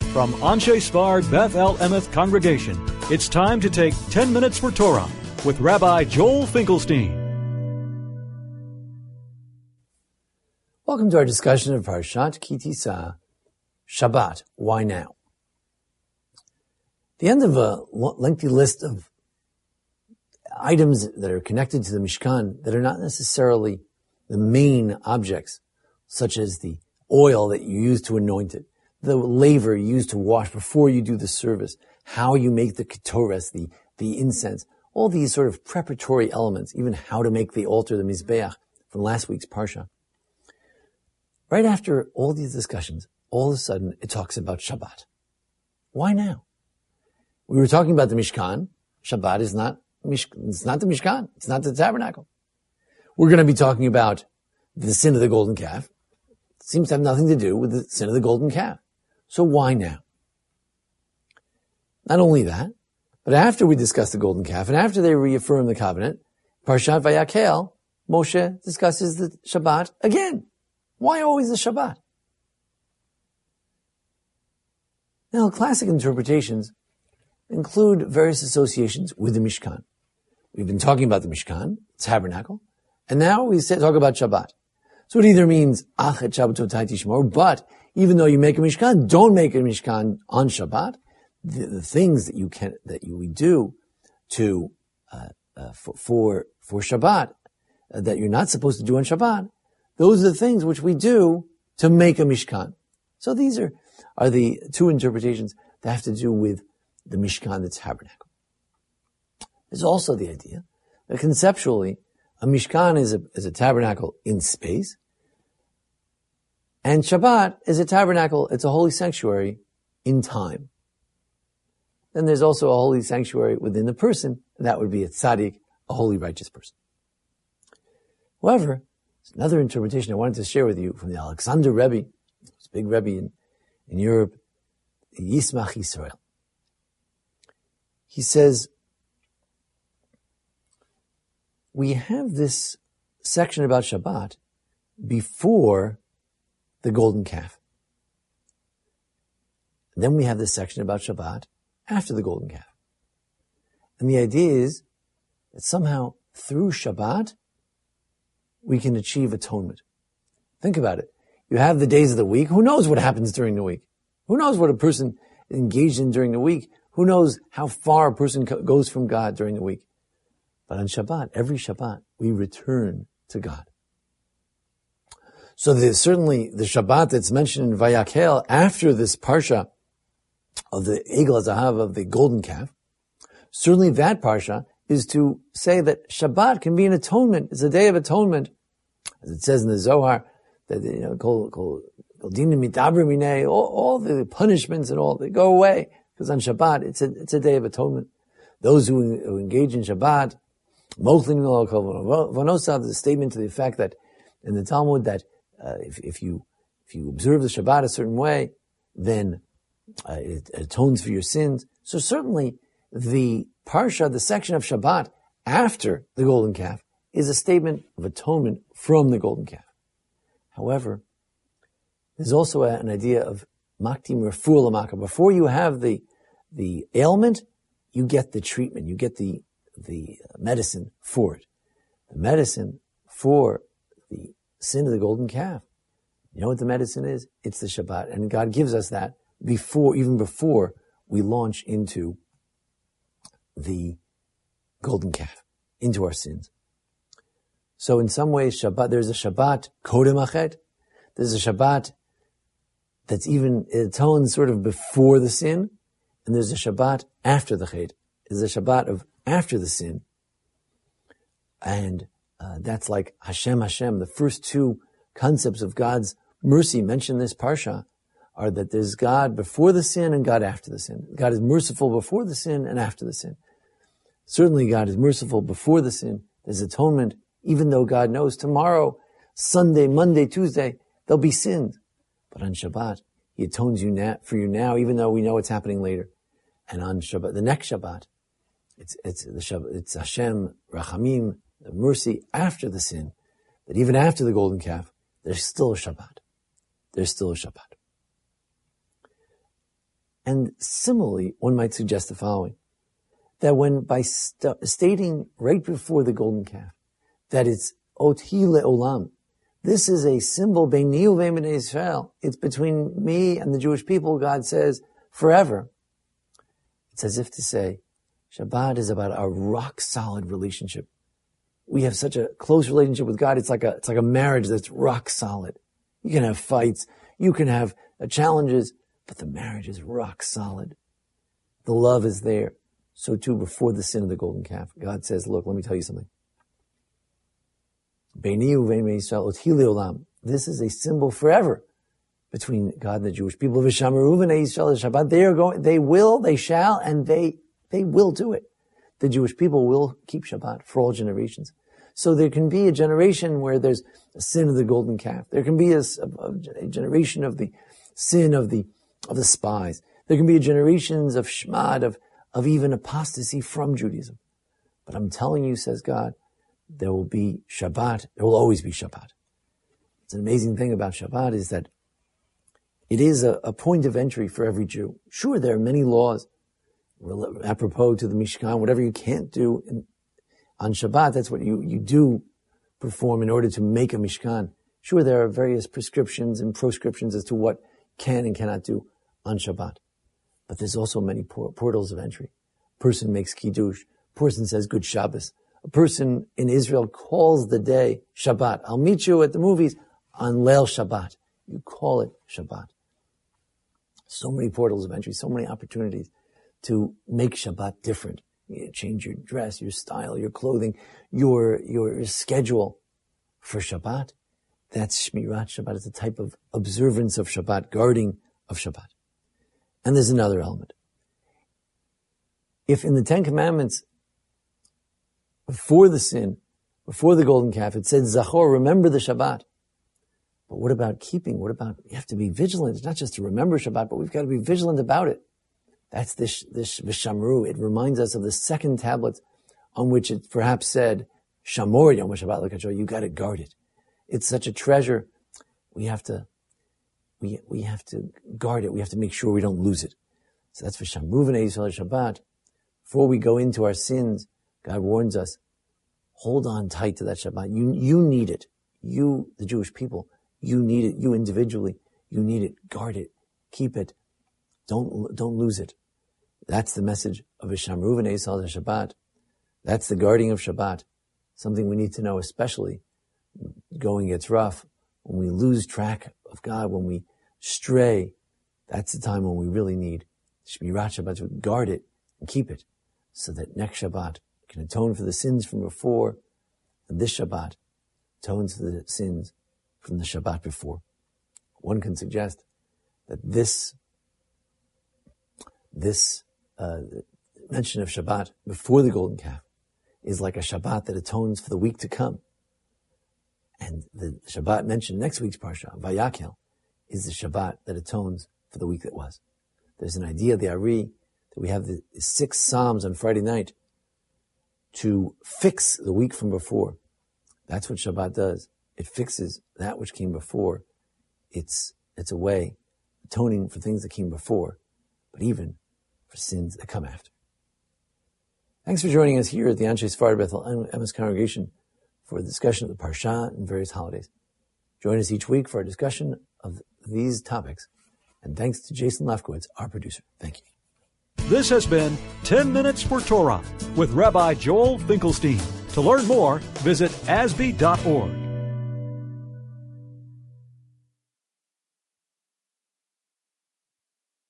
From Anshe Sfard Beth El Emeth Congregation, it's time to take 10 minutes for Torah with Rabbi Joel Finkelstein. Welcome to our discussion of Parshat Ki Tisa, Shabbat. Why now? The end of a lengthy list of items that are connected to the Mishkan that are not necessarily the main objects, such as the oil that you use to anoint it, the laver you use to wash before you do the service, how you make the ketores, the incense, all these sort of preparatory elements, even how to make the altar, the Mizbeach, from last week's Parsha. Right after all these discussions, all of a sudden it talks about Shabbat. Why now? We were talking about the Mishkan. Shabbat is not the Mishkan. It's not the tabernacle. We're going to be talking about the sin of the golden calf. It seems to have nothing to do with the sin of the golden calf. So why now? Not only that, but after we discuss the golden calf and after they reaffirm the covenant, Parshat Vayakhel, Moshe discusses the Shabbat again. Why always the Shabbat? Now, classic interpretations include various associations with the Mishkan. We've been talking about the Mishkan, tabernacle, and now we talk about Shabbat. So it either means Achet Shabbatot Tishmor, but even though you make a Mishkan, don't make a Mishkan on Shabbat. The things that we do to for Shabbat that you're not supposed to do on Shabbat, those are the things which we do to make a Mishkan. So these are the two interpretations that have to do with the Mishkan, the tabernacle. There's also the idea that conceptually, a Mishkan is a tabernacle in space, and Shabbat is a tabernacle, it's a holy sanctuary in time. Then there's also a holy sanctuary within the person, and that would be a tzaddik, a holy righteous person. However, there's another interpretation I wanted to share with you from the Alexander Rebbe, this big Rebbe in Europe, the Yismach Yisrael. He says, we have this section about Shabbat before the golden calf. Then we have this section about Shabbat after the golden calf. And the idea is that somehow through Shabbat, we can achieve atonement. Think about it. You have the days of the week. Who knows what happens during the week? Who knows what a person engaged in during the week? Who knows how far a person goes from God during the week? But on Shabbat, every Shabbat, we return to God. So there's certainly the Shabbat that's mentioned in Vayakhel after this Parsha of the Egel HaZahav, of the golden calf. Certainly that Parsha is to say that Shabbat can be an atonement. It's a day of atonement. As it says in the Zohar, that, all the punishments and all, they go away. Because on Shabbat, it's a day of atonement. Those who engage in Shabbat, there's a statement to the effect that in the Talmud that if you observe the Shabbat a certain way, then it atones for your sins. So certainly the Parsha, the section of Shabbat after the golden calf, is a statement of atonement from the golden calf. However, there's also an idea of maktim refuah l'maka. Before you have the ailment, you get the treatment, you get the medicine for it. The medicine for the sin of the golden calf. You know what the medicine is? It's the Shabbat. And God gives us that even before we launch into the golden calf, into our sins. So in some ways, Shabbat, there's a Shabbat kodem achet. There's a Shabbat that's even, it atones sort of before the sin. And there's a Shabbat after the chet. There's a Shabbat of after the sin. And that's like Hashem, Hashem. The first two concepts of God's mercy mentioned in this Parsha are that there's God before the sin and God after the sin. God is merciful before the sin and after the sin. Certainly God is merciful before the sin. There's atonement, even though God knows tomorrow, Sunday, Monday, Tuesday, there'll be sins. But on Shabbat, He atones for you now, even though we know it's happening later. And on Shabbat, the next Shabbat, it's Hashem, Rachamim, the mercy after the sin. That even after the golden calf, there's still a Shabbat. There's still a Shabbat. And similarly, one might suggest the following, that when by stating right before the golden calf that it's Oti Le'olam, this is a symbol, Beini uvein bnei Israel, it's between me and the Jewish people, God says, forever. It's as if to say, Shabbat is about our rock-solid relationship. We have such a close relationship with God, it's like a marriage that's rock-solid. You can have fights, you can have challenges, but the marriage is rock-solid. The love is there. So too, before the sin of the golden calf, God says, look, let me tell you something. Beini uvein bnei Israel Oti Le'olam. This is a symbol forever between God and the Jewish people. V'shamru bnei Israel Shabbat. They shall, and they will do it. The Jewish people will keep Shabbat for all generations. So there can be a generation where there's a sin of the golden calf. There can be a generation of the sin of the spies. There can be generations of shmad, of even apostasy from Judaism. But I'm telling you, says God, there will be Shabbat. There will always be Shabbat. It's an amazing thing about Shabbat is that it is a point of entry for every Jew. Sure, there are many laws apropos to the Mishkan, whatever you can't do on Shabbat, that's what you do perform in order to make a Mishkan. Sure, there are various prescriptions and proscriptions as to what can and cannot do on Shabbat. But there's also many portals of entry. A person makes Kiddush. A person says Good Shabbos. A person in Israel calls the day Shabbat. I'll meet you at the movies on Leil Shabbat. You call it Shabbat. So many portals of entry, so many opportunities to make Shabbat different. You change your dress, your style, your clothing, your schedule for Shabbat. That's Shmirat Shabbat. It's a type of observance of Shabbat, guarding of Shabbat. And there's another element. If in the Ten Commandments, before the sin, before the golden calf, it said, Zachor, remember the Shabbat. But what about keeping? You have to be vigilant. It's not just to remember Shabbat, but we've got to be vigilant about it. That's this Vishamru. It reminds us of the second tablet on which it perhaps said, Shamor Yom HaShabbat L'Kadshah, you got to guard it. It's such a treasure. We have to guard it. We have to make sure we don't lose it. So that's Vishamru V'nei Yisrael Shabbat. Before we go into our sins, God warns us, hold on tight to that Shabbat. You need it. You, the Jewish people, you need it. You individually, you need it. Guard it. Keep it. Don't lose it. That's the message of Vishamru V'nei Yisrael Shabbat. That's the guarding of Shabbat. Something we need to know, especially going gets rough, when we lose track of God, when we stray. That's the time when we really need Shmirat Shabbat, to guard it and keep it, so that next Shabbat can atone for the sins from before, and this Shabbat atones for the sins from the Shabbat before. One can suggest that this mention of Shabbat before the golden calf is like a Shabbat that atones for the week to come. And the Shabbat mentioned next week's Parsha, Vayakhel, is the Shabbat that atones for the week that was. There's an idea, the Ari, that we have the 6 Psalms on Friday night to fix the week from before. That's what Shabbat does. It fixes that which came before. It's a way, atoning for things that came before, but even for sins that come after. Thanks for joining us here at the Anshe Sephardi Bethel Emes Congregation for a discussion of the Parsha and various holidays. Join us each week for a discussion of these topics. And thanks to Jason Lefkowitz, our producer. Thank you. This has been 10 Minutes for Torah with Rabbi Joel Finkelstein. To learn more, visit asb.org.